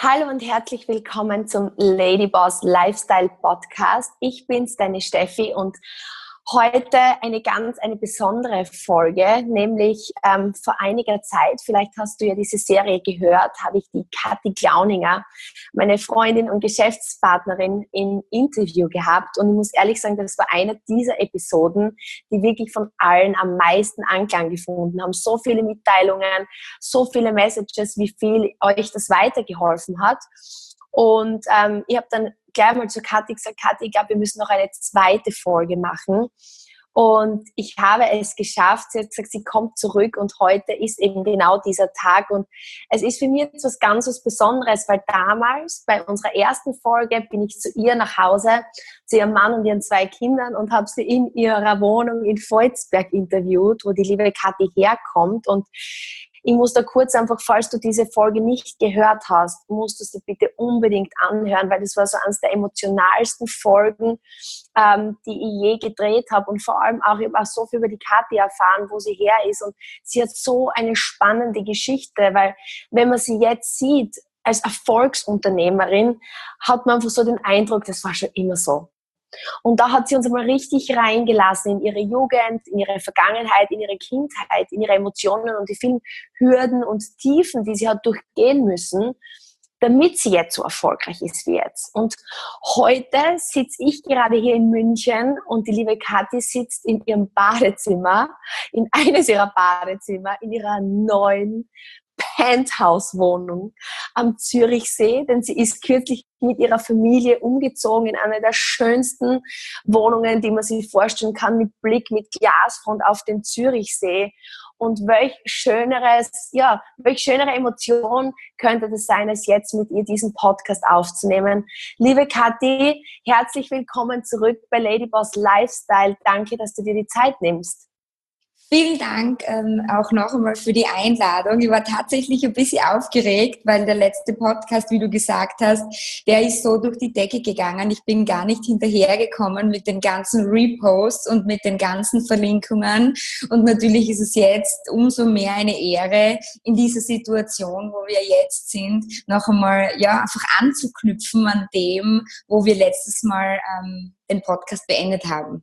Hallo und herzlich willkommen zum Ladyboss Lifestyle Podcast. Ich bin's, deine Steffi, und heute eine besondere Folge, nämlich vor einiger Zeit, vielleicht hast du ja diese Serie gehört, habe ich die Kathi Glauninger, meine Freundin und Geschäftspartnerin, im Interview gehabt, und ich muss ehrlich sagen, das war eine dieser Episoden, die wirklich von allen am meisten Anklang gefunden haben. So viele Mitteilungen, so viele Messages, wie viel euch das weitergeholfen hat. Und ich habe dann gleich mal zu Kathi gesagt, Kathi, ich glaube, wir müssen noch eine zweite Folge machen. Und ich habe es geschafft. Sie hat gesagt, sie kommt zurück, und heute ist eben genau dieser Tag. Und es ist für mich jetzt was ganz was Besonderes, weil damals bei unserer ersten Folge bin ich zu ihr nach Hause, zu ihrem Mann und ihren 2 Kindern, und habe sie in ihrer Wohnung in Volzberg interviewt, wo die liebe Kathi herkommt. Und ich muss da kurz einfach, falls du diese Folge nicht gehört hast, musst du sie bitte unbedingt anhören, weil das war so eines der emotionalsten Folgen, die ich je gedreht habe. Und vor allem auch, ich habe auch so viel über die Kathi erfahren, wo sie her ist. Und sie hat so eine spannende Geschichte, weil wenn man sie jetzt sieht, als Erfolgsunternehmerin, hat man einfach so den Eindruck, das war schon immer so. Und da hat sie uns einmal richtig reingelassen in ihre Jugend, in ihre Vergangenheit, in ihre Kindheit, in ihre Emotionen und die vielen Hürden und Tiefen, die sie hat durchgehen müssen, damit sie jetzt so erfolgreich ist wie jetzt. Und heute sitze ich gerade hier in München, und die liebe Kathi sitzt in ihrem Badezimmer, in eines ihrer Badezimmer, in ihrer neuen Penthouse-Wohnung am Zürichsee, denn sie ist kürzlich mit ihrer Familie umgezogen in eine der schönsten Wohnungen, die man sich vorstellen kann, mit Blick, mit Glasfront auf den Zürichsee. Und welch schönere Emotion könnte das sein, als jetzt mit ihr diesen Podcast aufzunehmen. Liebe Kathi, herzlich willkommen zurück bei Ladyboss Lifestyle. Danke, dass du dir die Zeit nimmst. Vielen Dank auch noch einmal für die Einladung. Ich war tatsächlich ein bisschen aufgeregt, weil der letzte Podcast, wie du gesagt hast, der ist so durch die Decke gegangen. Ich bin gar nicht hinterhergekommen mit den ganzen Reposts und mit den ganzen Verlinkungen. Und natürlich ist es jetzt umso mehr eine Ehre, in dieser Situation, wo wir jetzt sind, noch einmal einfach anzuknüpfen an dem, wo wir letztes Mal den Podcast beendet haben.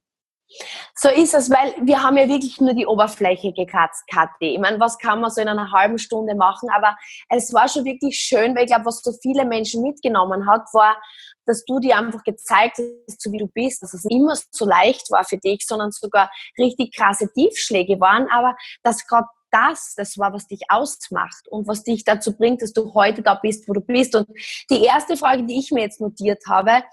So ist es, weil wir haben ja wirklich nur die Oberfläche gekratzt, Kathi. Ich meine, was kann man so in einer halben Stunde machen? Aber es war schon wirklich schön, weil ich glaube, was so viele Menschen mitgenommen hat, war, dass du dir einfach gezeigt hast, so wie du bist, dass es nicht immer so leicht war für dich, sondern sogar richtig krasse Tiefschläge waren, aber dass gerade das war, was dich ausmacht und was dich dazu bringt, dass du heute da bist, wo du bist. Und die erste Frage, die ich mir jetzt notiert habe: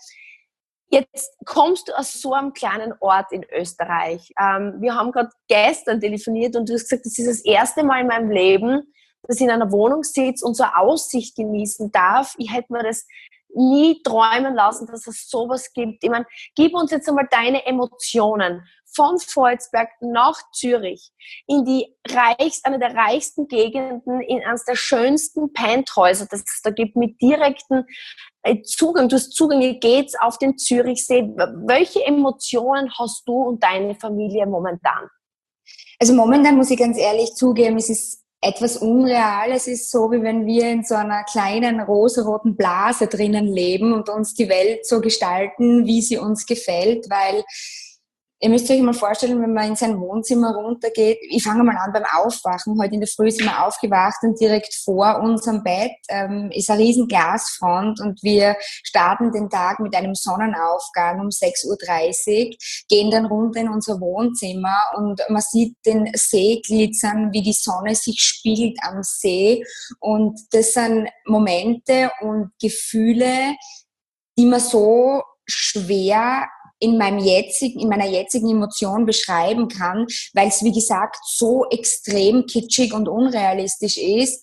Jetzt kommst du aus so einem kleinen Ort in Österreich. Wir haben gerade gestern telefoniert, und du hast gesagt, das ist das erste Mal in meinem Leben, dass ich in einer Wohnung sitze und so eine Aussicht genießen darf. Ich hätte mir das nie träumen lassen, dass es sowas gibt. Ich meine, gib uns jetzt einmal deine Emotionen von Volzberg nach Zürich in eine der reichsten Gegenden, in eines der schönsten Penthäuser, das es da gibt, mit direkten Zugang. Du hast Zugänge, geht's auf den Zürichsee. Welche Emotionen hast du und deine Familie momentan? Also momentan muss ich ganz ehrlich zugeben, es ist etwas unreal. Es ist so, wie wenn wir in so einer kleinen rosaroten Blase drinnen leben und uns die Welt so gestalten, wie sie uns gefällt, weil ihr müsst euch mal vorstellen, wenn man in sein Wohnzimmer runtergeht, ich fange mal an beim Aufwachen. Heute in der Früh sind wir aufgewacht, und direkt vor unserem Bett ist eine riesen Glasfront, und wir starten den Tag mit einem Sonnenaufgang um 6:30 Uhr, gehen dann runter in unser Wohnzimmer, und man sieht den See glitzern, wie die Sonne sich spiegelt am See, und das sind Momente und Gefühle, die man so schwer in meiner jetzigen Emotion beschreiben kann, weil es, wie gesagt, so extrem kitschig und unrealistisch ist,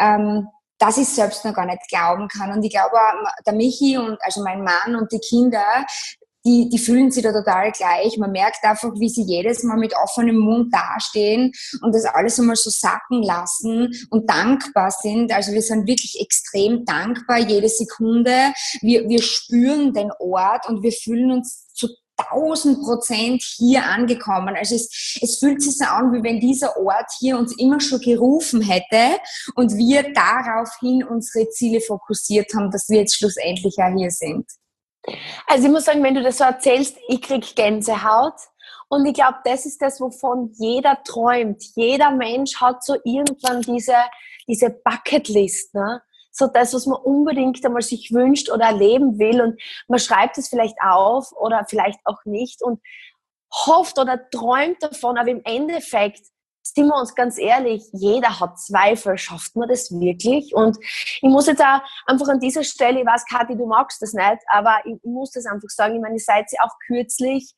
dass ich es selbst noch gar nicht glauben kann. Und ich glaube, der Michi also mein Mann und die Kinder, die fühlen sich da total gleich. Man merkt einfach, wie sie jedes Mal mit offenem Mund dastehen und das alles einmal so sacken lassen und dankbar sind. Also wir sind wirklich extrem dankbar jede Sekunde. Wir spüren den Ort und wir fühlen uns 1000% hier angekommen. Also es fühlt sich so an, wie wenn dieser Ort hier uns immer schon gerufen hätte und wir daraufhin unsere Ziele fokussiert haben, dass wir jetzt schlussendlich auch hier sind. Also ich muss sagen, wenn du das so erzählst, ich krieg Gänsehaut. Und ich glaube, das ist das, wovon jeder träumt. Jeder Mensch hat so irgendwann diese Bucketlist, ne? So das, was man unbedingt einmal sich wünscht oder erleben will. Und man schreibt es vielleicht auf oder vielleicht auch nicht und hofft oder träumt davon. Aber im Endeffekt, sind wir uns ganz ehrlich, jeder hat Zweifel. Schafft man das wirklich? Und ich muss jetzt auch einfach an dieser Stelle, ich weiß, Kathi, du magst das nicht, aber ich muss das einfach sagen, ich meine, ihr seid ja auch kürzlich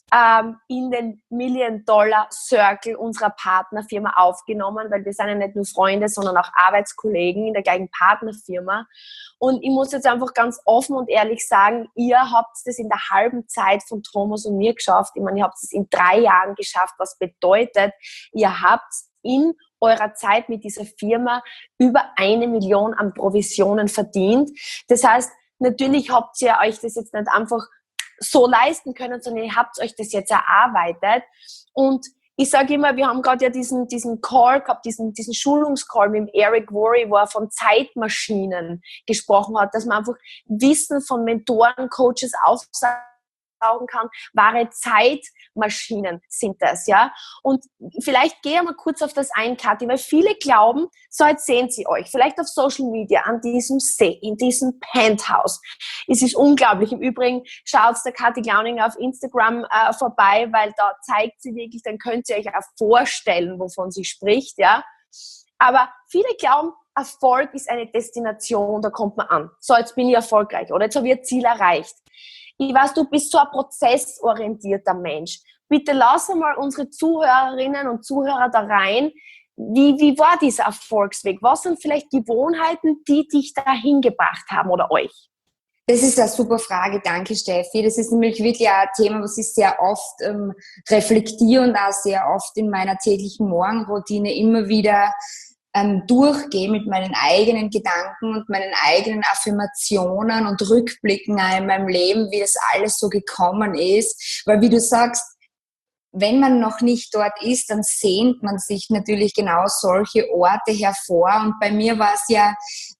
in den Million-Dollar-Circle unserer Partnerfirma aufgenommen, weil wir sind ja nicht nur Freunde, sondern auch Arbeitskollegen in der gleichen Partnerfirma. Und ich muss jetzt einfach ganz offen und ehrlich sagen, ihr habt es in der halben Zeit von Thomas und mir geschafft. Ich meine, ihr habt es in 3 Jahren geschafft, was bedeutet, ihr habt in eurer Zeit mit dieser Firma über 1 Million an Provisionen verdient. Das heißt, natürlich habt ihr euch das jetzt nicht einfach so leisten können, sondern ihr habt euch das jetzt erarbeitet. Und ich sage immer, wir haben gerade ja diesen Call gehabt, diesen Schulungscall mit dem Eric Worre, wo er von Zeitmaschinen gesprochen hat, dass man einfach Wissen von Mentoren, Coaches aufsaugen kann. Wahre Zeitmaschinen sind das, ja. Und vielleicht gehe ich mal kurz auf das ein, Kathi, weil viele glauben, so jetzt sehen sie euch, vielleicht auf Social Media, an diesem See, in diesem Penthouse. Es ist unglaublich. Im Übrigen schaut der Kathi Glauninger auf Instagram vorbei, weil da zeigt sie wirklich, dann könnt ihr euch auch vorstellen, wovon sie spricht, ja. Aber viele glauben, Erfolg ist eine Destination, da kommt man an. So, jetzt bin ich erfolgreich oder jetzt habe ich ein Ziel erreicht. Ich weiß, du bist so ein prozessorientierter Mensch. Bitte lass einmal unsere Zuhörerinnen und Zuhörer da rein. Wie war dieser Erfolgsweg? Was sind vielleicht Gewohnheiten, die dich dahin gebracht haben oder euch? Das ist eine super Frage, danke Steffi. Das ist nämlich wirklich ein Thema, was ich sehr oft reflektiere und auch sehr oft in meiner täglichen Morgenroutine immer wieder durchgehe mit meinen eigenen Gedanken und meinen eigenen Affirmationen und Rückblicken in meinem Leben, wie das alles so gekommen ist. Weil wie du sagst, wenn man noch nicht dort ist, dann sehnt man sich natürlich genau solche Orte hervor. Und bei mir war es ja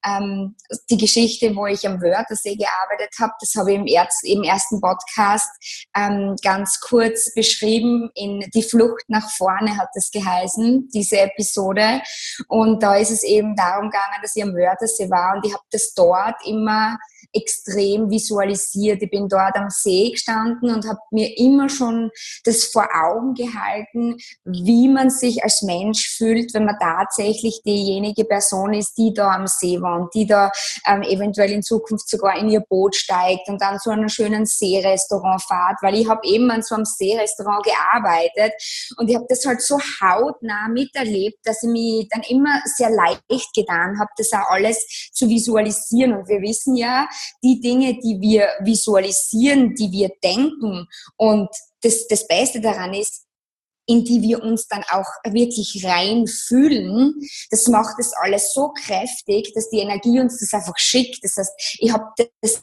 die Geschichte, wo ich am Wörthersee gearbeitet habe. Das habe ich im ersten Podcast ganz kurz beschrieben. In Die Flucht nach vorne hat es geheißen, diese Episode. Und da ist es eben darum gegangen, dass ich am Wörthersee war. Und ich habe das dort immer extrem visualisiert. Ich bin dort am See gestanden und habe mir immer schon das vor Augen gehalten, wie man sich als Mensch fühlt, wenn man tatsächlich diejenige Person ist, die da am See war und die da eventuell in Zukunft sogar in ihr Boot steigt und dann zu einem schönen Seerestaurant fährt, weil ich habe eben an so einem Seerestaurant gearbeitet und ich habe das halt so hautnah miterlebt, dass ich mich dann immer sehr leicht getan habe, das auch alles zu visualisieren. Und wir wissen ja, die Dinge, die wir visualisieren, die wir denken und das Beste daran ist, in die wir uns dann auch wirklich reinfühlen, das macht das alles so kräftig, dass die Energie uns das einfach schickt. Das heißt, ich habe das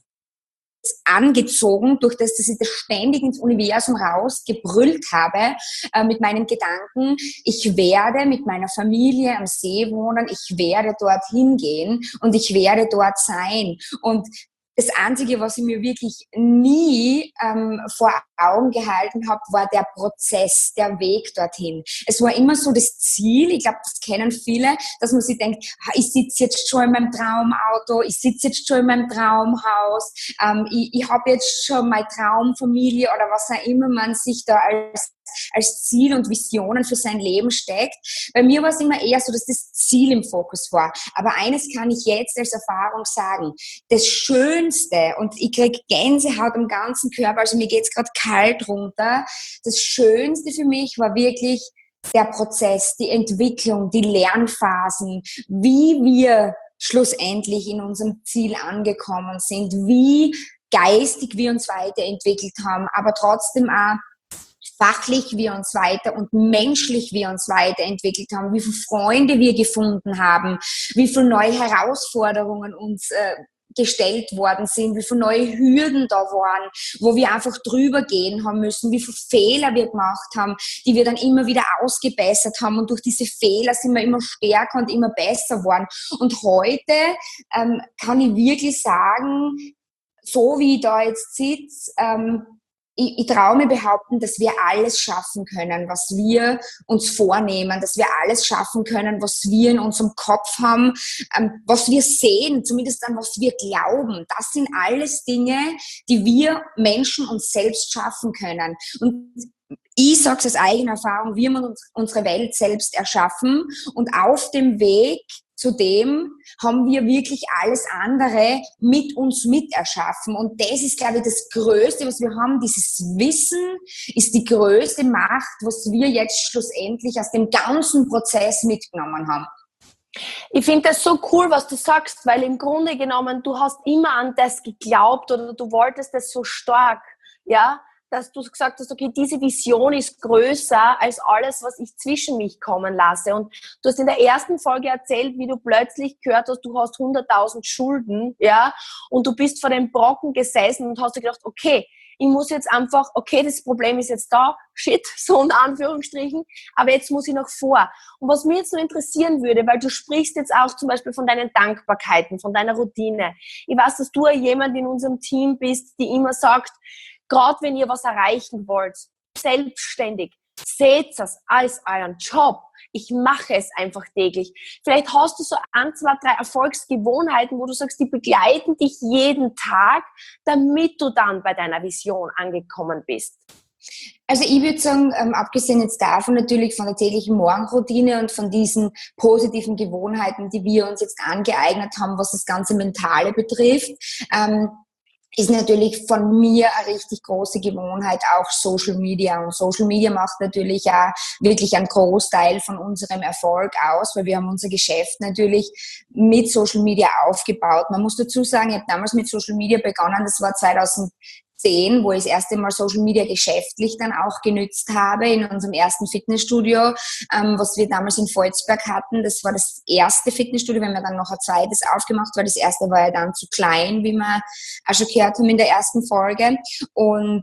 angezogen, durch das, dass ich das ständig ins Universum rausgebrüllt habe mit meinen Gedanken. Ich werde mit meiner Familie am See wohnen, ich werde dorthin gehen und ich werde dort sein. Und das Einzige, was ich mir wirklich nie vor Augen gehalten habe, war der Prozess, der Weg dorthin. Es war immer so das Ziel, ich glaube, das kennen viele, dass man sich denkt, ich sitze jetzt schon in meinem Traumauto, ich sitze jetzt schon in meinem Traumhaus, ich habe jetzt schon meine Traumfamilie oder was auch immer man sich da als Ziel und Visionen für sein Leben steckt. Bei mir war es immer eher so, dass das Ziel im Fokus war. Aber eines kann ich jetzt als Erfahrung sagen. Das Schönste, und ich kriege Gänsehaut am ganzen Körper, also mir geht's gerade kalt runter, das Schönste für mich war wirklich der Prozess, die Entwicklung, die Lernphasen, wie wir schlussendlich in unserem Ziel angekommen sind, wie geistig wir uns weiterentwickelt haben, aber trotzdem auch fachlich wir uns weiter und menschlich wir uns weiterentwickelt haben, wie viele Freunde wir gefunden haben, wie viele neue Herausforderungen uns gestellt worden sind, wie viele neue Hürden da waren, wo wir einfach drüber gehen haben müssen, wie viele Fehler wir gemacht haben, die wir dann immer wieder ausgebessert haben und durch diese Fehler sind wir immer stärker und immer besser geworden. Und heute kann ich wirklich sagen, so wie ich da jetzt sitze, ich traue mir behaupten, dass wir alles schaffen können, was wir uns vornehmen, dass wir alles schaffen können, was wir in unserem Kopf haben, was wir sehen, zumindest an was wir glauben. Das sind alles Dinge, die wir Menschen uns selbst schaffen können. Und ich sage es aus eigener Erfahrung, wir haben unsere Welt selbst erschaffen und auf dem Weg zudem haben wir wirklich alles andere mit uns miterschaffen. Und das ist, glaube ich, das Größte, was wir haben. Dieses Wissen ist die größte Macht, was wir jetzt schlussendlich aus dem ganzen Prozess mitgenommen haben. Ich finde das so cool, was du sagst, weil im Grunde genommen, du hast immer an das geglaubt oder du wolltest das so stark, ja, dass du gesagt hast, okay, diese Vision ist größer als alles, was ich zwischen mich kommen lasse. Und du hast in der ersten Folge erzählt, wie du plötzlich gehört hast, du hast 100.000 Schulden, ja, und du bist vor dem Brocken gesessen und hast dir gedacht, okay, ich muss jetzt einfach, okay, das Problem ist jetzt da, shit, so unter Anführungsstrichen, aber jetzt muss ich noch vor. Und was mich jetzt noch interessieren würde, weil du sprichst jetzt auch zum Beispiel von deinen Dankbarkeiten, von deiner Routine. Ich weiß, dass du jemand in unserem Team bist, die immer sagt, gerade wenn ihr was erreichen wollt, selbstständig, seht es als euren Job. Ich mache es einfach täglich. Vielleicht hast du so 1, 2, 3 Erfolgsgewohnheiten, wo du sagst, die begleiten dich jeden Tag, damit du dann bei deiner Vision angekommen bist. Also ich würde sagen, abgesehen jetzt davon natürlich von der täglichen Morgenroutine und von diesen positiven Gewohnheiten, die wir uns jetzt angeeignet haben, was das ganze Mentale betrifft, ist natürlich von mir eine richtig große Gewohnheit auch Social Media. Und Social Media macht natürlich auch wirklich einen Großteil von unserem Erfolg aus, weil wir haben unser Geschäft natürlich mit Social Media aufgebaut. Man muss dazu sagen, ich habe damals mit Social Media begonnen, das war 2010, wo ich das erste Mal Social Media geschäftlich dann auch genützt habe in unserem ersten Fitnessstudio, was wir damals in Volzberg hatten. Das war das erste Fitnessstudio, wenn wir dann noch ein zweites aufgemacht, weil das erste war ja dann zu klein, wie wir auch schon gehört haben in der ersten Folge. Und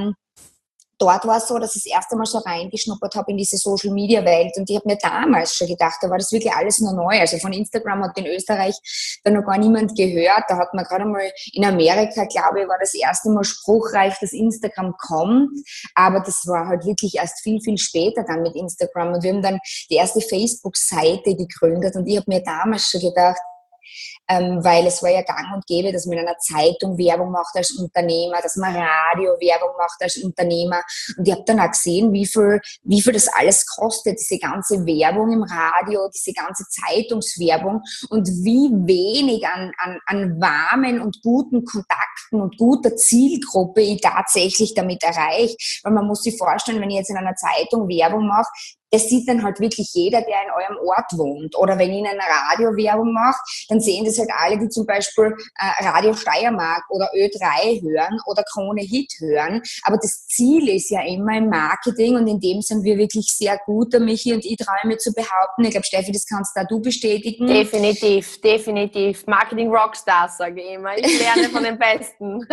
dort war es so, dass ich das erste Mal so reingeschnuppert habe in diese Social-Media-Welt und ich habe mir damals schon gedacht, da war das wirklich alles noch neu. Also von Instagram hat in Österreich da noch gar niemand gehört. Da hat man gerade mal in Amerika, glaube ich, war das erste Mal spruchreif, dass Instagram kommt. Aber das war halt wirklich erst viel, viel später dann mit Instagram. Und wir haben dann die erste Facebook-Seite gegründet und ich habe mir damals schon gedacht, weil es war ja gang und gäbe, dass man in einer Zeitung Werbung macht als Unternehmer, dass man Radio Werbung macht als Unternehmer. Und ich habe dann auch gesehen, wie viel das alles kostet, diese ganze Werbung im Radio, diese ganze Zeitungswerbung und wie wenig an warmen und guten Kontakten und guter Zielgruppe ich tatsächlich damit erreiche. Weil man muss sich vorstellen, wenn ich jetzt in einer Zeitung Werbung mache, das sieht dann halt wirklich jeder, der in eurem Ort wohnt. Oder wenn ich in einer Radiowerbung mache, dann sehen das halt alle, die zum Beispiel Radio Steiermark oder Ö3 hören oder Krone Hit hören. Aber das Ziel ist ja immer im Marketing und in dem sind wir wirklich sehr gut, der Michi und ich traue mir zu behaupten. Ich glaube, Steffi, das kannst da du bestätigen. Definitiv, definitiv. Marketing Rockstars, sage ich immer. Ich lerne von den Besten.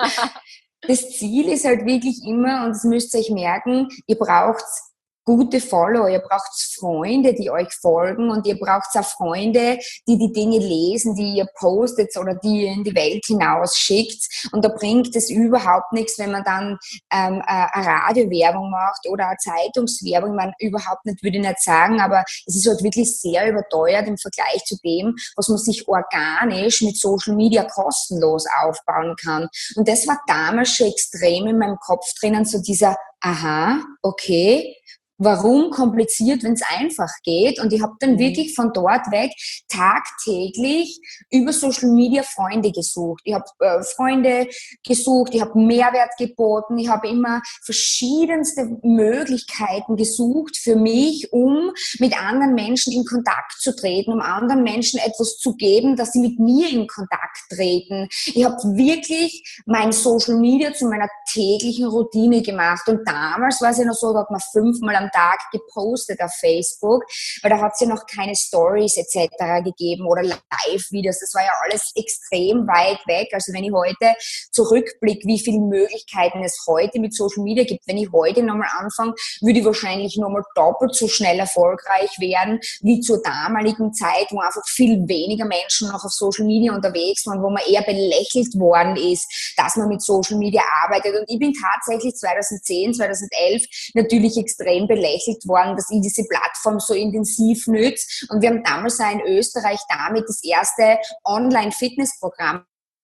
Das Ziel ist halt wirklich immer, und das müsst ihr euch merken, ihr braucht gute Follower, ihr braucht Freunde, die euch folgen und ihr braucht auch Freunde, die die Dinge lesen, die ihr postet oder die ihr in die Welt hinaus schickt. Und da bringt es überhaupt nichts, wenn man dann eine Radiowerbung macht oder eine Zeitungswerbung. Man überhaupt nicht, würde ich nicht sagen, aber es ist halt wirklich sehr überteuert im Vergleich zu dem, was man sich organisch mit Social Media kostenlos aufbauen kann. Und das war damals schon extrem in meinem Kopf drinnen, so dieser, aha, okay, warum kompliziert, wenn es einfach geht? Und ich habe dann wirklich von dort weg tagtäglich über Social Media Freunde gesucht. Ich habe Freunde gesucht, ich habe Mehrwert geboten, ich habe immer verschiedenste Möglichkeiten gesucht für mich, um mit anderen Menschen in Kontakt zu treten, um anderen Menschen etwas zu geben, dass sie mit mir in Kontakt treten. Ich habe wirklich mein Social Media zu meiner täglichen Routine gemacht. Und damals war es ja noch so, da hat man 5-mal am Tag gepostet auf Facebook, weil da hat es ja noch keine Stories etc. gegeben oder Live-Videos. Das war ja alles extrem weit weg. Also wenn ich heute zurückblicke, wie viele Möglichkeiten es heute mit Social Media gibt, wenn ich heute nochmal anfange, würde ich wahrscheinlich nochmal doppelt so schnell erfolgreich werden wie zur damaligen Zeit, wo einfach viel weniger Menschen noch auf Social Media unterwegs waren, wo man eher belächelt worden ist, dass man mit Social Media arbeitet. Und ich bin tatsächlich 2010, 2011 natürlich extrem belächelt worden, dass ich diese Plattform so intensiv nütze. Und wir haben damals auch in Österreich damit das erste Online-Fitnessprogramm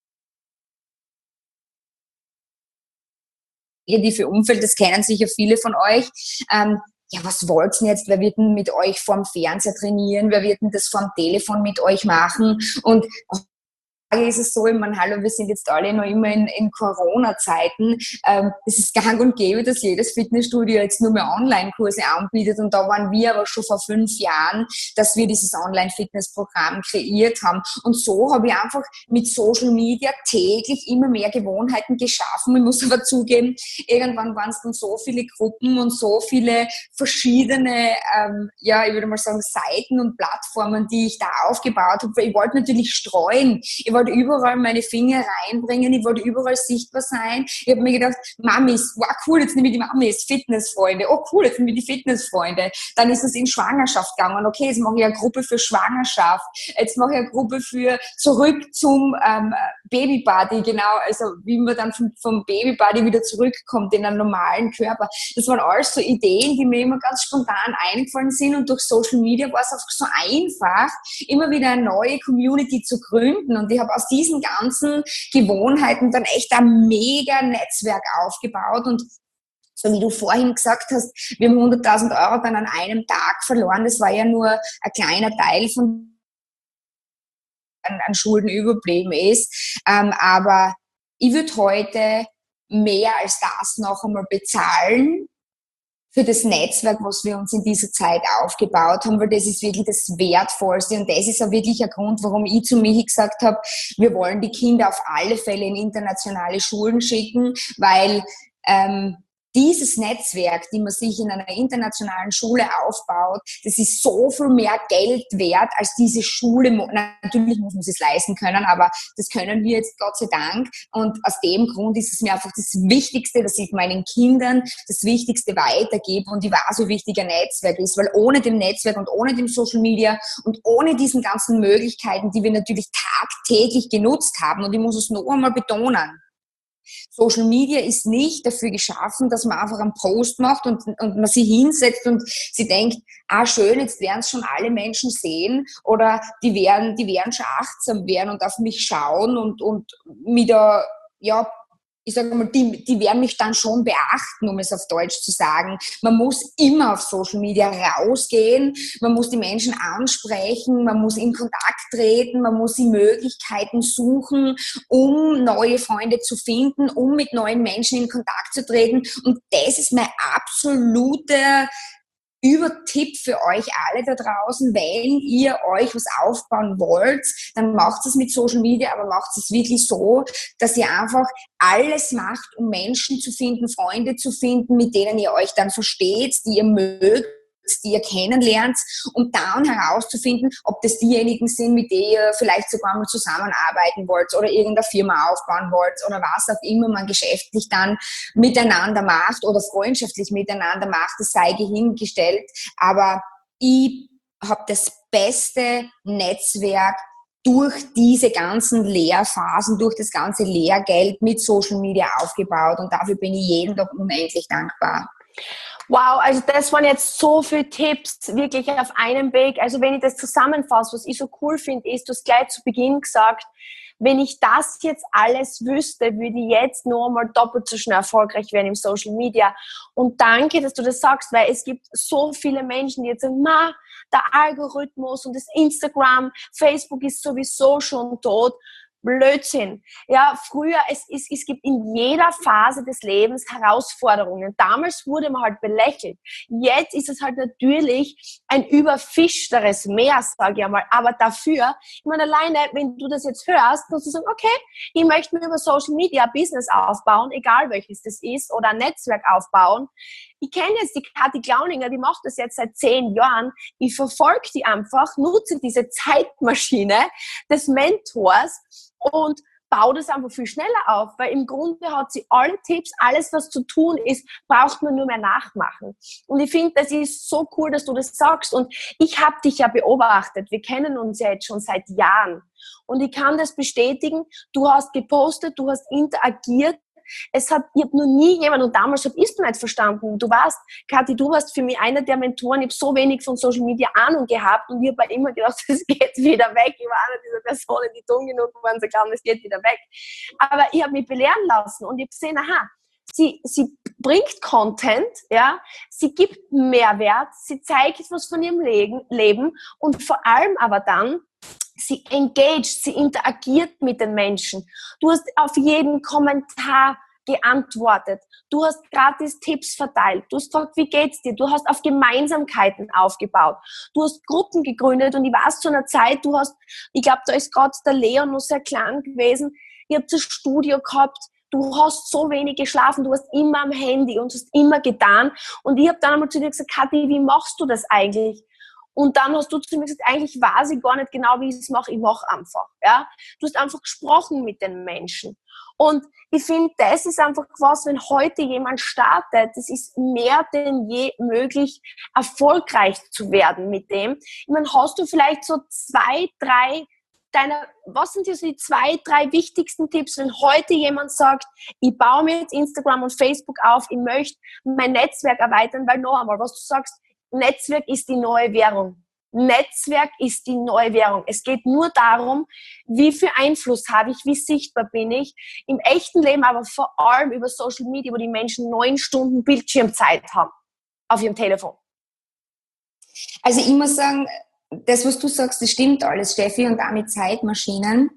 die für Umfeld, das kennen sicher viele von euch. Ja, was wollt ihr jetzt? Wer wird denn mit euch vorm Fernseher trainieren? Wer wird denn das vorm Telefon mit euch machen? Und ist es so, ich meine, hallo, wir sind jetzt alle noch immer in Corona-Zeiten. Es ist gang und gäbe, dass jedes Fitnessstudio jetzt nur mehr Online-Kurse anbietet. Und da waren wir aber schon vor 5 Jahren, dass wir dieses Online-Fitness-Programm kreiert haben. Und so habe ich einfach mit Social Media täglich immer mehr Gewohnheiten geschaffen. Ich muss aber zugeben, irgendwann waren es dann so viele Gruppen und so viele verschiedene, ja, ich würde mal sagen, Seiten und Plattformen, die ich da aufgebaut habe. Weil ich wollte natürlich streuen. Ich wollte überall meine Finger reinbringen, ich wollte überall sichtbar sein. Ich habe mir gedacht, Mamis, wow, cool, jetzt nehme ich die Mamis, Fitnessfreunde, oh cool, jetzt nehme ich die Fitnessfreunde. Dann ist es in Schwangerschaft gegangen, okay, jetzt mache ich eine Gruppe für Schwangerschaft, jetzt mache ich eine Gruppe für zurück zum Babybody, genau, also wie man dann vom Babybody wieder zurückkommt in einen normalen Körper. Das waren alles so Ideen, die mir immer ganz spontan eingefallen sind und durch Social Media war es einfach so einfach, immer wieder eine neue Community zu gründen und ich habe aus diesen ganzen Gewohnheiten dann echt ein mega Netzwerk aufgebaut und so wie du vorhin gesagt hast, wir haben 100.000 Euro dann an einem Tag verloren. Das war ja nur ein kleiner Teil von an Schulden überblieben ist. Aber ich würde heute mehr als das noch einmal bezahlen für das Netzwerk, was wir uns in dieser Zeit aufgebaut haben, weil das ist wirklich das Wertvollste und das ist auch wirklich ein Grund, warum ich zu Michi gesagt habe, wir wollen die Kinder auf alle Fälle in internationale Schulen schicken, weil dieses Netzwerk, die man sich in einer internationalen Schule aufbaut, das ist so viel mehr Geld wert als diese Schule. Natürlich muss man es leisten können, aber das können wir jetzt Gott sei Dank. Und aus dem Grund ist es mir einfach das Wichtigste, dass ich meinen Kindern das Wichtigste weitergebe. Und ich weiß, wie wichtig ein Netzwerk ist, weil ohne dem Netzwerk und ohne dem Social Media und ohne diesen ganzen Möglichkeiten, die wir natürlich tagtäglich genutzt haben, und ich muss es noch einmal betonen, Social Media ist nicht dafür geschaffen, dass man einfach einen Post macht und man sich hinsetzt und sie denkt, ah schön, jetzt werden es schon alle Menschen sehen oder die werden schon achtsam werden und auf mich schauen und mit der, ja, ich sage mal, die werden mich dann schon beachten, um es auf Deutsch zu sagen. Man muss immer auf Social Media rausgehen, man muss die Menschen ansprechen, man muss in Kontakt treten, man muss die Möglichkeiten suchen, um neue Freunde zu finden, um mit neuen Menschen in Kontakt zu treten. Und das ist mein absoluter Übertipp für euch alle da draußen, wenn ihr euch was aufbauen wollt, dann macht es mit Social Media, aber macht es wirklich so, dass ihr einfach alles macht, um Menschen zu finden, Freunde zu finden, mit denen ihr euch dann versteht, die ihr mögt, die ihr kennenlernt, um dann herauszufinden, ob das diejenigen sind, mit denen ihr vielleicht sogar mal zusammenarbeiten wollt oder irgendeine Firma aufbauen wollt oder was auch immer man geschäftlich dann miteinander macht oder freundschaftlich miteinander macht, das sei hingestellt. Aber ich habe das beste Netzwerk durch diese ganzen Lehrphasen, durch das ganze Lehrgeld mit Social Media aufgebaut und dafür bin ich jeden Tag unendlich dankbar. Wow, also das waren jetzt so viele Tipps, wirklich auf einem Weg. Also wenn ich das zusammenfasse, was ich so cool finde, ist, du hast gleich zu Beginn gesagt, wenn ich das jetzt alles wüsste, würde ich jetzt nur mal doppelt so schnell erfolgreich werden im Social Media. Und danke, dass du das sagst, weil es gibt so viele Menschen, die jetzt sagen, der Algorithmus und das Instagram, Facebook ist sowieso schon tot. Blödsinn. Ja, früher, es gibt in jeder Phase des Lebens Herausforderungen. Damals wurde man halt belächelt. Jetzt ist es halt natürlich ein überfischteres Meer, sage ich einmal. Aber dafür, ich meine, alleine, wenn du das jetzt hörst, kannst du sagen, okay, ich möchte mir über Social Media ein Business aufbauen, egal welches das ist, oder ein Netzwerk aufbauen. Ich kenne jetzt die Kathi Klauninger, die macht das jetzt seit 10 Jahren. Ich verfolge die einfach, nutze diese Zeitmaschine des Mentors und baue das einfach viel schneller auf, weil im Grunde hat sie alle Tipps, alles was zu tun ist, braucht man nur mehr nachmachen. Und ich finde, das ist so cool, dass du das sagst. Und ich habe dich ja beobachtet, wir kennen uns ja jetzt schon seit Jahren. Und ich kann das bestätigen, du hast gepostet, du hast interagiert. Ich habe noch nie jemand, und damals habe ich es nicht verstanden. Du warst, Kathi, du warst für mich einer der Mentoren. Ich habe so wenig von Social Media Ahnung gehabt und ich habe immer gedacht, es geht wieder weg. Ich war eine dieser Personen, die dumm genug waren, zu glauben, es geht wieder weg. Aber ich habe mich belehren lassen und ich habe gesehen, aha, sie bringt Content, ja, sie gibt Mehrwert, sie zeigt etwas von ihrem Leben und vor allem aber dann, sie engaged, sie interagiert mit den Menschen. Du hast auf jeden Kommentar geantwortet. Du hast gratis Tipps verteilt. Du hast gefragt, wie geht's dir? Du hast auf Gemeinsamkeiten aufgebaut. Du hast Gruppen gegründet und ich weiß zu einer Zeit, ich glaube, da ist gerade der Leon noch sehr klein gewesen. Ihr habt ein Studio gehabt. Du hast so wenig geschlafen, du warst immer am Handy und hast immer getan. Und ich habe dann einmal zu dir gesagt, Kathi, wie machst du das eigentlich? Und dann hast du zu mir gesagt, eigentlich weiß ich gar nicht genau, wie ich es mache. Ich mache einfach. Ja? Du hast einfach gesprochen mit den Menschen. Und ich finde, das ist einfach was, wenn heute jemand startet, das ist mehr denn je möglich, erfolgreich zu werden mit dem. Ich meine, hast du vielleicht so 2, 3 was sind dir so die 2, 3 wichtigsten Tipps, wenn heute jemand sagt, ich baue mir jetzt Instagram und Facebook auf, ich möchte mein Netzwerk erweitern, weil noch einmal, was du sagst, Netzwerk ist die neue Währung. Netzwerk ist die neue Währung. Es geht nur darum, wie viel Einfluss habe ich, wie sichtbar bin ich. Im echten Leben, aber vor allem über Social Media, wo die Menschen 9 Stunden Bildschirmzeit haben auf ihrem Telefon. Also ich muss sagen, das, was du sagst, das stimmt alles, Steffi, und damit Zeitmaschinen.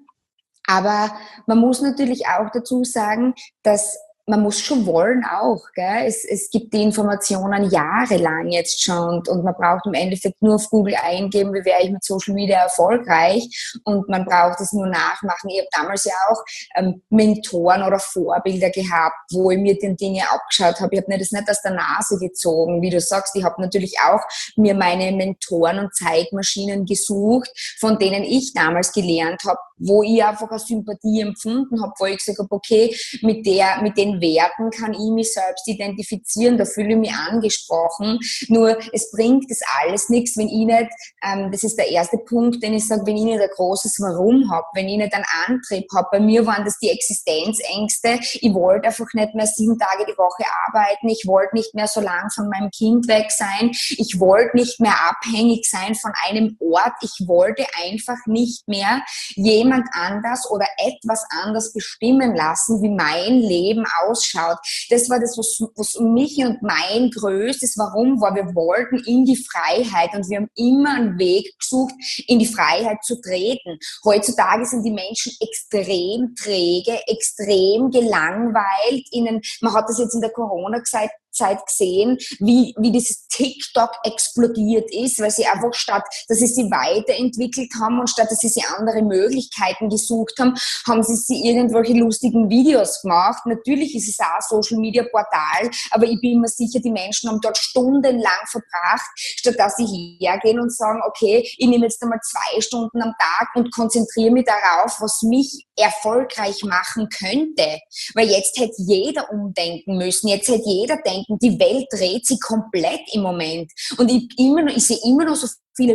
Aber man muss natürlich auch dazu sagen, dass man muss schon wollen auch, gell? Es gibt die Informationen jahrelang jetzt schon und man braucht im Endeffekt nur auf Google eingeben, wie wäre ich mit Social Media erfolgreich, und man braucht es nur nachmachen. Ich habe damals ja auch Mentoren oder Vorbilder gehabt, wo ich mir die Dinge abgeschaut habe. Ich habe mir das nicht aus der Nase gezogen, wie du sagst. Ich habe natürlich auch mir meine Mentoren und Zeitmaschinen gesucht, von denen ich damals gelernt habe, wo ich einfach eine Sympathie empfunden habe, wo ich gesagt habe, okay, mit den Werten kann ich mich selbst identifizieren, da fühle ich mich angesprochen. Nur es bringt das alles nichts, wenn ich nicht, das ist der erste Punkt, den ich sage, wenn ich nicht ein großes Warum habe, wenn ich nicht einen Antrieb habe. Bei mir waren das die Existenzängste. Ich wollte einfach nicht mehr 7 Tage die Woche arbeiten. Ich wollte nicht mehr so lang von meinem Kind weg sein. Ich wollte nicht mehr abhängig sein von einem Ort. Ich wollte einfach nicht mehr jemand anders oder etwas anders bestimmen lassen, wie mein Leben ausschaut. Das war das, was mich und mein größtes Warum war. Wir wollten in die Freiheit und wir haben immer einen Weg gesucht, in die Freiheit zu treten. Heutzutage sind die Menschen extrem träge, extrem gelangweilt. Man hat das jetzt in der Corona-Zeit gesehen, wie dieses TikTok explodiert ist, weil sie einfach statt, dass sie sich weiterentwickelt haben und statt, dass sie sich andere Möglichkeiten gesucht haben, haben sie irgendwelche lustigen Videos gemacht. Natürlich ist es auch ein Social-Media-Portal, aber ich bin mir sicher, die Menschen haben dort stundenlang verbracht, statt dass sie hergehen und sagen, okay, ich nehme jetzt einmal 2 Stunden am Tag und konzentriere mich darauf, was mich erfolgreich machen könnte. Weil jetzt hätte jeder umdenken müssen, jetzt hätte jeder denken, die Welt dreht sich komplett im Moment. Und ich sehe immer noch so viele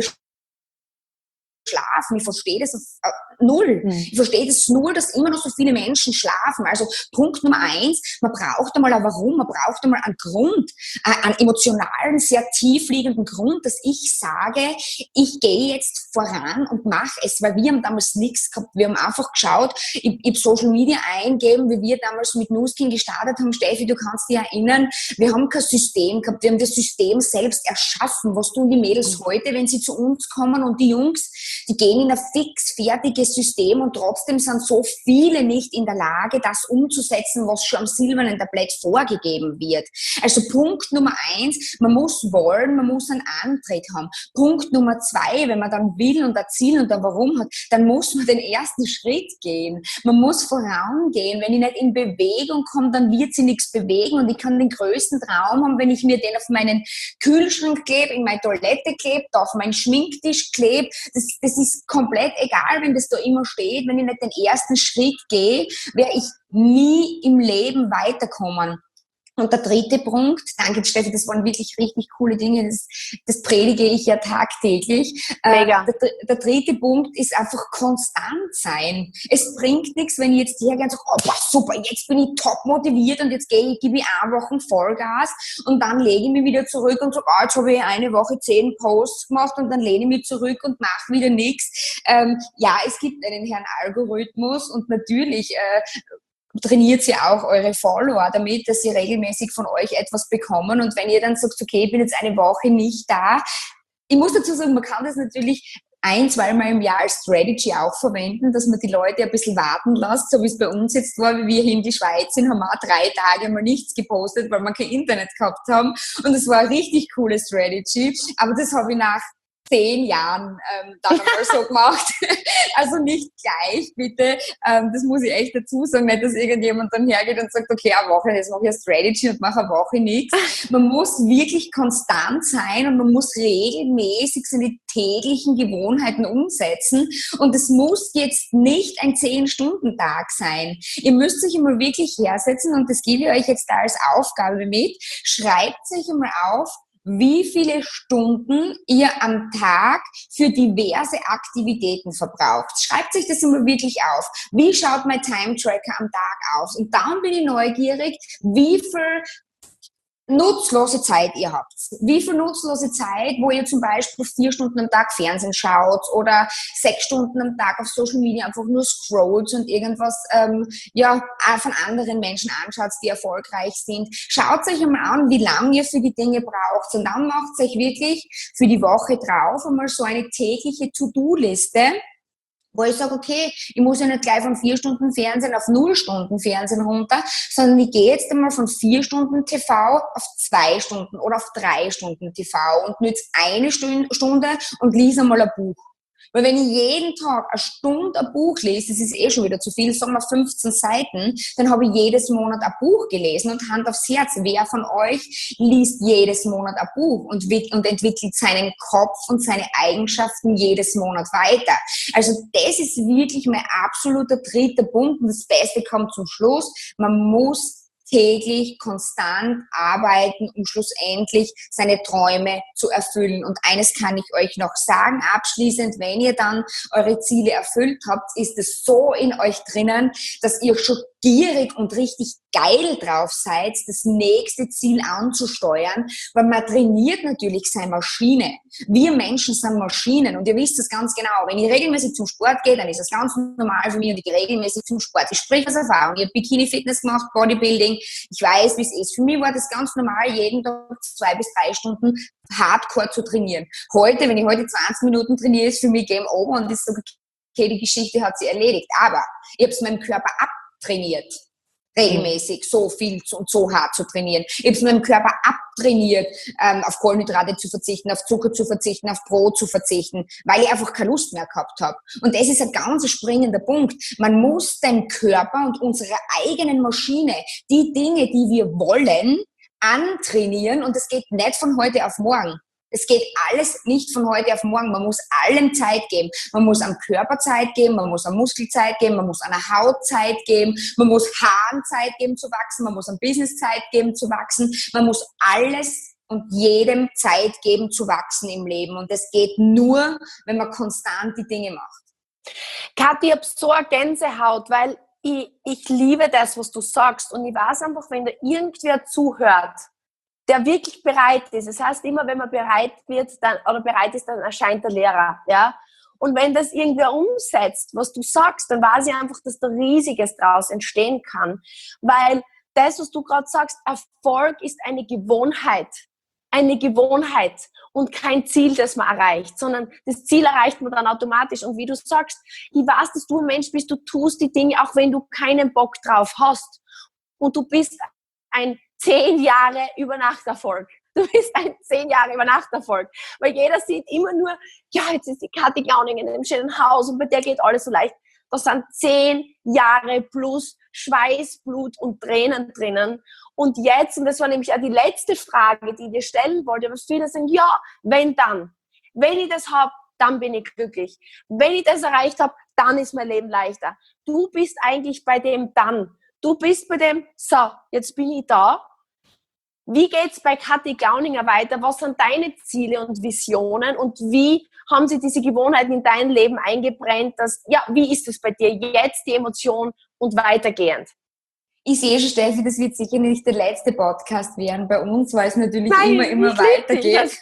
schlafen. Ich verstehe das null. Ich verstehe das null, dass immer noch so viele Menschen schlafen. Also Punkt Nummer 1, man braucht einmal ein Warum, man braucht einmal einen Grund, einen emotionalen, sehr tiefliegenden Grund, dass ich sage, ich gehe jetzt voran und mache es, weil wir haben damals nichts gehabt. Wir haben einfach geschaut, ich habe Social Media eingeben, wie wir damals mit Nuskin gestartet haben. Steffi, du kannst dich erinnern, wir haben kein System gehabt, wir haben das System selbst erschaffen. Was tun die Mädels heute, wenn sie zu uns kommen und die Jungs? Die gehen in ein fix fertiges System und trotzdem sind so viele nicht in der Lage, das umzusetzen, was schon am silbernen Tablett vorgegeben wird. Also Punkt Nummer 1, man muss wollen, man muss einen Antritt haben. Punkt Nummer 2, wenn man dann will und ein Ziel und ein Warum hat, dann muss man den ersten Schritt gehen. Man muss vorangehen. Wenn ich nicht in Bewegung komme, dann wird sich nichts bewegen und ich kann den größten Traum haben, wenn ich mir den auf meinen Kühlschrank klebe, in meine Toilette klebe, auf meinen Schminktisch klebe. Das ist komplett egal, wenn das da immer steht. Wenn ich nicht den ersten Schritt gehe, werde ich nie im Leben weiterkommen. Und der dritte Punkt, danke Steffi, das waren wirklich richtig coole Dinge, das predige ich ja tagtäglich. Mega. Der dritte Punkt ist einfach konstant sein. Es bringt nichts, wenn ich jetzt hergehe und sage, oh boah, super, jetzt bin ich top motiviert und jetzt gebe ich 1 Woche Vollgas und dann lege ich mich wieder zurück und sage, jetzt habe ich eine Woche 10 Posts gemacht und dann lehne ich mich zurück und mache wieder nichts. Ja, es gibt einen Herrn Algorithmus und natürlich trainiert ihr auch eure Follower damit, dass sie regelmäßig von euch etwas bekommen. Und wenn ihr dann sagt, okay, ich bin jetzt eine Woche nicht da, ich muss dazu sagen, man kann das natürlich 1-2 Mal im Jahr als Strategy auch verwenden, dass man die Leute ein bisschen warten lässt, so wie es bei uns jetzt war, wie wir hier in die Schweiz sind, haben wir auch 3 Tage mal nichts gepostet, weil wir kein Internet gehabt haben. Und das war eine richtig coole Strategy. Aber das habe ich nach 10 Jahren dann einmal so gemacht. Also nicht gleich, bitte. Das muss ich echt dazu sagen. Nicht, dass irgendjemand dann hergeht und sagt, okay, eine Woche, jetzt mache ich eine Strategy und mache eine Woche nichts. Man muss wirklich konstant sein und man muss regelmäßig seine täglichen Gewohnheiten umsetzen. Und es muss jetzt nicht ein 10-Stunden-Tag sein. Ihr müsst euch einmal wirklich hersetzen und das gebe ich euch jetzt da als Aufgabe mit. Schreibt euch einmal auf, wie viele Stunden ihr am Tag für diverse Aktivitäten verbraucht. Schreibt euch das immer wirklich auf. Wie schaut mein Time-Tracker am Tag aus? Und dann bin ich neugierig, wie viel nutzlose Zeit ihr habt. Wie viel nutzlose Zeit, wo ihr zum Beispiel 4 Stunden am Tag Fernsehen schaut oder 6 Stunden am Tag auf Social Media einfach nur scrollt und irgendwas auch von anderen Menschen anschaut, die erfolgreich sind. Schaut euch einmal an, wie lange ihr für die Dinge braucht und dann macht euch wirklich für die Woche drauf einmal so eine tägliche To-Do-Liste, wo ich sage, okay, ich muss ja nicht gleich von 4 Stunden Fernsehen auf 0 Stunden Fernsehen runter, sondern ich gehe jetzt einmal von 4 Stunden TV auf 2 Stunden oder auf 3 Stunden TV und nütze eine Stunde und lese einmal ein Buch. Weil wenn ich jeden Tag 1 Stunde ein Buch lese, das ist schon wieder zu viel, sagen wir 15 Seiten, dann habe ich jedes Monat ein Buch gelesen und Hand aufs Herz, wer von euch liest jedes Monat ein Buch und entwickelt seinen Kopf und seine Eigenschaften jedes Monat weiter? Also das ist wirklich mein absoluter dritter Punkt und das Beste kommt zum Schluss. Man muss täglich konstant arbeiten, um schlussendlich seine Träume zu erfüllen. Und eines kann ich euch noch sagen, abschließend, wenn ihr dann eure Ziele erfüllt habt, ist es so in euch drinnen, dass ihr schon gierig und richtig geil drauf seid, das nächste Ziel anzusteuern, weil man trainiert natürlich seine Maschine. Wir Menschen sind Maschinen und ihr wisst das ganz genau. Wenn ich regelmäßig zum Sport gehe, dann ist das ganz normal für mich und ich gehe regelmäßig zum Sport. Ich spreche aus Erfahrung. Ich habe Bikini-Fitness gemacht, Bodybuilding. Ich weiß, wie es ist. Für mich war das ganz normal, jeden Tag 2 bis 3 Stunden hardcore zu trainieren. Heute, wenn ich heute 20 Minuten trainiere, ist für mich Game Over und ich sage, okay, die Geschichte hat sich erledigt. Aber ich habe es meinem Körper abtrainiert, regelmäßig so viel und so hart zu trainieren. Ich habe es meinem Körper abtrainiert, auf Kohlenhydrate zu verzichten, auf Zucker zu verzichten, auf Brot zu verzichten, weil ich einfach keine Lust mehr gehabt habe. Und das ist ein ganz springender Punkt. Man muss dem Körper und unserer eigenen Maschine die Dinge, die wir wollen, antrainieren und es geht nicht von heute auf morgen. Es geht alles nicht von heute auf morgen. Man muss allem Zeit geben. Man muss am Körper Zeit geben, man muss am Muskel Zeit geben, man muss an der Haut Zeit geben, man muss Haaren Zeit geben zu wachsen, man muss am Business Zeit geben zu wachsen. Man muss alles und jedem Zeit geben zu wachsen im Leben. Und das geht nur, wenn man konstant die Dinge macht. Kathi, ich habe so eine Gänsehaut, weil ich liebe das, was du sagst. Und ich weiß einfach, wenn da irgendwer zuhört, der wirklich bereit ist. Das heißt, immer wenn man bereit wird, dann, oder bereit ist, dann erscheint der Lehrer, ja. Und wenn das irgendwer umsetzt, was du sagst, dann weiß ich einfach, dass da Riesiges draus entstehen kann. Weil das, was du gerade sagst, Erfolg ist eine Gewohnheit. eine Gewohnheit und kein Ziel, das man erreicht, sondern das Ziel erreicht man dann automatisch. Und wie du sagst, ich weiß, dass du ein Mensch bist, du tust die Dinge, auch wenn du keinen Bock drauf hast. Und du bist ein 10 Jahre Übernachterfolg. Du bist ein 10 Jahre Übernachterfolg. Weil jeder sieht immer nur, ja, jetzt ist die Kathi Gauning in einem schönen Haus und bei der geht alles so leicht. Da sind 10 Jahre plus Schweiß, Blut und Tränen drinnen. Und jetzt, und das war nämlich auch die letzte Frage, die ich dir stellen wollte, aber viele sagen, ja, wenn dann. Wenn ich das habe, dann bin ich glücklich. Wenn ich das erreicht habe, dann ist mein Leben leichter. Du bist eigentlich bei dem dann. Du bist bei dem, so, jetzt bin ich da. Wie geht's bei Kathi Gauninger weiter? Was sind deine Ziele und Visionen? Und wie haben sie diese Gewohnheiten in dein Leben eingebrennt? Wie ist es bei dir jetzt, die Emotion und weitergehend? Ich sehe schon, Steffi, das wird sicher nicht der letzte Podcast werden bei uns, weil es natürlich Nein, immer weitergeht.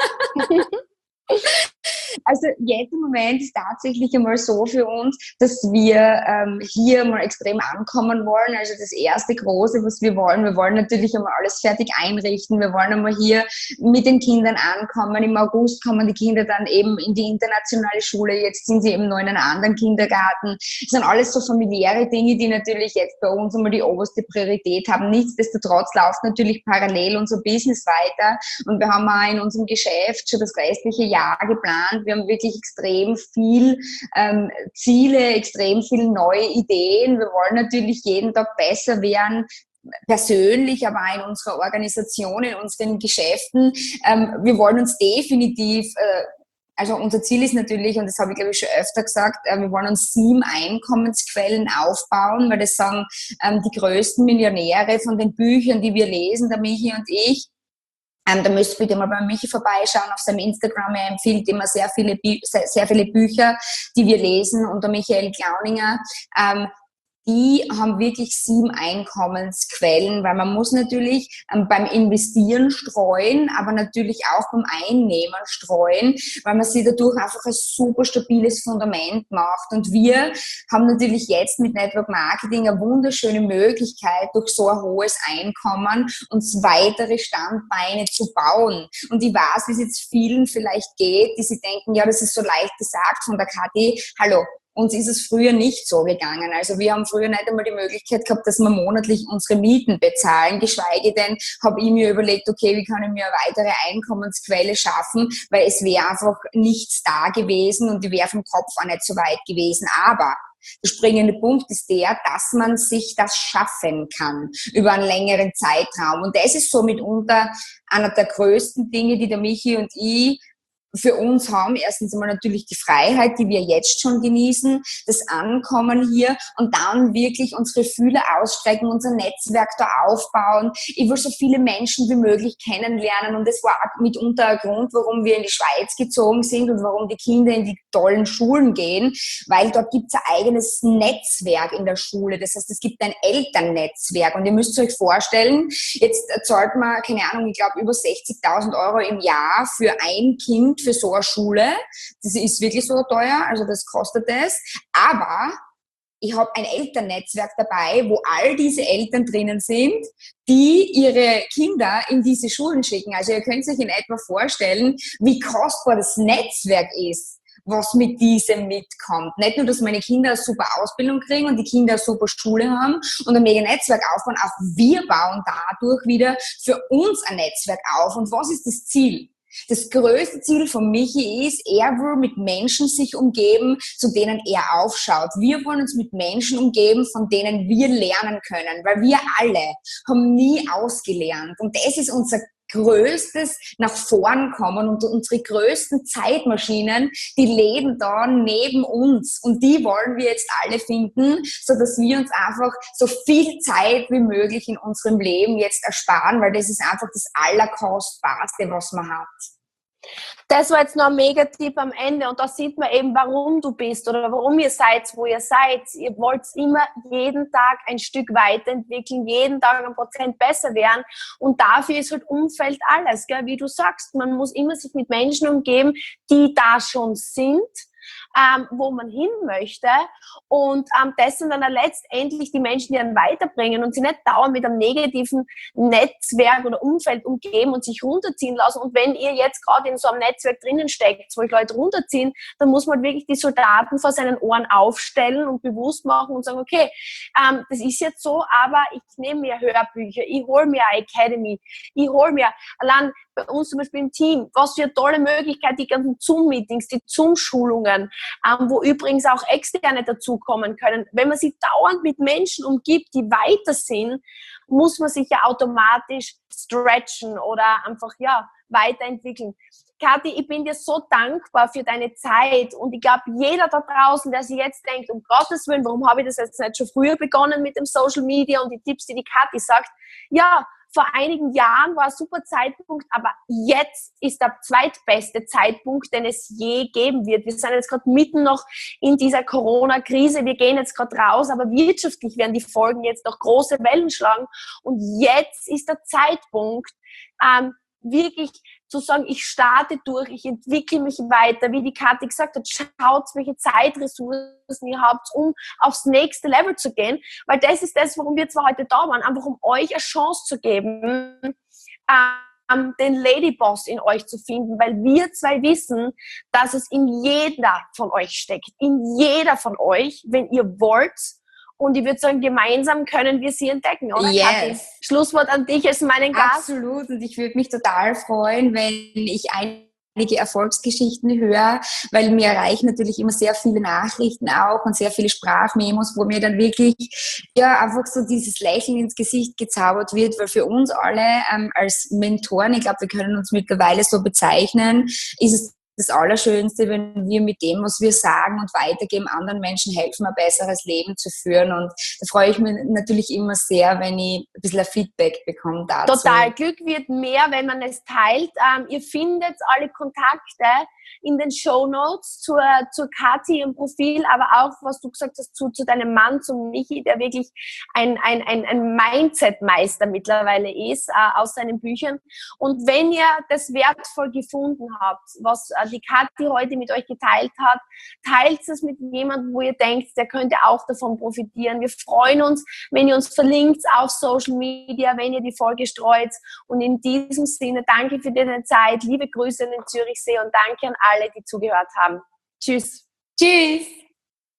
Also jetzt im Moment ist tatsächlich einmal so für uns, dass wir hier mal extrem ankommen wollen. Also das erste Große, was wir wollen natürlich einmal alles fertig einrichten. Wir wollen einmal hier mit den Kindern ankommen. Im August kommen die Kinder dann eben in die internationale Schule. Jetzt sind sie eben noch in einem anderen Kindergarten. Das sind alles so familiäre Dinge, die natürlich jetzt bei uns einmal die oberste Priorität haben. Nichtsdestotrotz läuft natürlich parallel unser Business weiter. Und wir haben auch in unserem Geschäft schon das restliche Jahr geplant. Wir haben wirklich extrem viel Ziele, extrem viele neue Ideen. Wir wollen natürlich jeden Tag besser werden, persönlich, aber auch in unserer Organisation, in unseren Geschäften. Wir wollen uns definitiv also unser Ziel ist natürlich, und das habe ich glaube ich schon öfter gesagt, wir wollen uns 7 Einkommensquellen aufbauen, weil das sagen die größten Millionäre von den Büchern, die wir lesen, der Michi und ich. Da müsst ihr bitte mal bei Michi vorbeischauen auf seinem Instagram. Er empfiehlt immer sehr viele Bücher, die wir lesen, und der Michael Glauninger. Die haben wirklich 7 Einkommensquellen, weil man muss natürlich beim Investieren streuen, aber natürlich auch beim Einnehmen streuen, weil man sich dadurch einfach ein super stabiles Fundament macht. Und wir haben natürlich jetzt mit Network Marketing eine wunderschöne Möglichkeit, durch so ein hohes Einkommen uns weitere Standbeine zu bauen. Und ich weiß, wie es jetzt vielen vielleicht geht, die sich denken, ja, das ist so leicht gesagt von der Kathi. Hallo. Uns ist es früher nicht so gegangen. Also wir haben früher nicht einmal die Möglichkeit gehabt, dass wir monatlich unsere Mieten bezahlen. Geschweige denn habe ich mir überlegt, okay, wie kann ich mir eine weitere Einkommensquelle schaffen, weil es wäre einfach nichts da gewesen und ich wäre vom Kopf auch nicht so weit gewesen. Aber der springende Punkt ist der, dass man sich das schaffen kann über einen längeren Zeitraum. Und das ist so mitunter einer der größten Dinge, die der Michi und ich für uns haben. Erstens einmal natürlich die Freiheit, die wir jetzt schon genießen, das Ankommen hier, und dann wirklich unsere Fühler ausstrecken, unser Netzwerk da aufbauen. Ich will so viele Menschen wie möglich kennenlernen, und das war auch mitunter ein Grund, warum wir in die Schweiz gezogen sind und warum die Kinder in die tollen Schulen gehen, weil dort gibt es ein eigenes Netzwerk in der Schule. Das heißt, es gibt ein Elternnetzwerk, und ihr müsst euch vorstellen, jetzt zahlt man, keine Ahnung, ich glaube über 60.000 € im Jahr für ein Kind, für so eine Schule. Das ist wirklich so teuer, also das kostet es. Aber ich habe ein Elternnetzwerk dabei, wo all diese Eltern drinnen sind, die ihre Kinder in diese Schulen schicken. Also ihr könnt euch in etwa vorstellen, wie kostbar das Netzwerk ist, was mit diesem mitkommt. Nicht nur, dass meine Kinder eine super Ausbildung kriegen und die Kinder eine super Schule haben und ein mega Netzwerk aufbauen, auch wir bauen dadurch wieder für uns ein Netzwerk auf. Und was ist das Ziel? Das größte Ziel von Michi ist, er will mit Menschen sich umgeben, zu denen er aufschaut. Wir wollen uns mit Menschen umgeben, von denen wir lernen können, weil wir alle haben nie ausgelernt. Und das ist unser größtes nach vorn kommen, und unsere größten Zeitmaschinen, die leben da neben uns, und die wollen wir jetzt alle finden, so dass wir uns einfach so viel Zeit wie möglich in unserem Leben jetzt ersparen, weil das ist einfach das Allerkostbarste, was man hat. Das war jetzt noch ein Mega-Tipp am Ende, und da sieht man eben, warum du bist oder warum ihr seid, wo ihr seid. Ihr wollt immer jeden Tag ein Stück weiterentwickeln, jeden Tag 1% besser werden, und dafür ist halt Umfeld alles, gell? Wie du sagst, man muss immer sich mit Menschen umgeben, die da schon sind, wo man hin möchte. Und das sind dann letztendlich die Menschen, die einen weiterbringen und sie nicht dauernd mit einem negativen Netzwerk oder Umfeld umgeben und sich runterziehen lassen. Und wenn ihr jetzt gerade in so einem Netzwerk drinnen steckt, wo euch Leute runterziehen, dann muss man wirklich die Soldaten vor seinen Ohren aufstellen und bewusst machen und sagen, okay, das ist jetzt so, aber ich nehme mir Hörbücher, ich hole mir eine Academy, ich hole mir, allein bei uns zum Beispiel im Team, was für eine tolle Möglichkeit, die ganzen Zoom-Meetings, die Zoom-Schulungen, wo übrigens auch Externe dazukommen können. Wenn man sich dauernd mit Menschen umgibt, die weiter sind, muss man sich ja automatisch stretchen oder einfach, ja, weiterentwickeln. Kathi, ich bin dir so dankbar für deine Zeit und ich glaube, jeder da draußen, der sich jetzt denkt, um Gottes Willen, warum habe ich das jetzt nicht schon früher begonnen mit dem Social Media und die Tipps, die Kathi sagt, ja, vor einigen Jahren war ein super Zeitpunkt, aber jetzt ist der zweitbeste Zeitpunkt, den es je geben wird. Wir sind jetzt gerade mitten noch in dieser Corona-Krise, wir gehen jetzt gerade raus, aber wirtschaftlich werden die Folgen jetzt noch große Wellen schlagen und jetzt ist der Zeitpunkt, wirklich zu sagen, ich starte durch, ich entwickle mich weiter, wie die Kathi gesagt hat, schaut, welche Zeitressourcen ihr habt, um aufs nächste Level zu gehen, weil das ist das, warum wir zwar heute da waren, einfach um euch eine Chance zu geben, den Ladyboss in euch zu finden, weil wir zwei wissen, dass es in jeder von euch steckt, in jeder von euch, wenn ihr wollt. Und ich würde sagen, gemeinsam können wir sie entdecken, oder Yes. Kathi? Schlusswort an dich als meinen Gast. Absolut. Und ich würde mich total freuen, wenn ich einige Erfolgsgeschichten höre, weil mir erreichen natürlich immer sehr viele Nachrichten auch und sehr viele Sprachmemos, wo mir dann wirklich ja einfach so dieses Lächeln ins Gesicht gezaubert wird, weil für uns alle als Mentoren, ich glaube, wir können uns mittlerweile so bezeichnen, ist es das Allerschönste, wenn wir mit dem, was wir sagen und weitergeben, anderen Menschen helfen, ein besseres Leben zu führen. Und da freue ich mich natürlich immer sehr, wenn ich ein bisschen ein Feedback bekomme dazu. Total. Glück wird mehr, wenn man es teilt. Ihr findet alle Kontakte in den Shownotes zur Kathi im Profil, aber auch, was du gesagt hast, zu deinem Mann, zu Michi, der wirklich ein Mindset-Meister mittlerweile ist, aus seinen Büchern. Und wenn ihr das wertvoll gefunden habt, was die Kathi heute mit euch geteilt hat, teilt es mit jemandem, wo ihr denkt, der könnte auch davon profitieren. Wir freuen uns, wenn ihr uns verlinkt auf Social Media, wenn ihr die Folge streut. Und in diesem Sinne, danke für deine Zeit, liebe Grüße in den Zürichsee und danke an alle, die zugehört haben. Tschüss. Tschüss.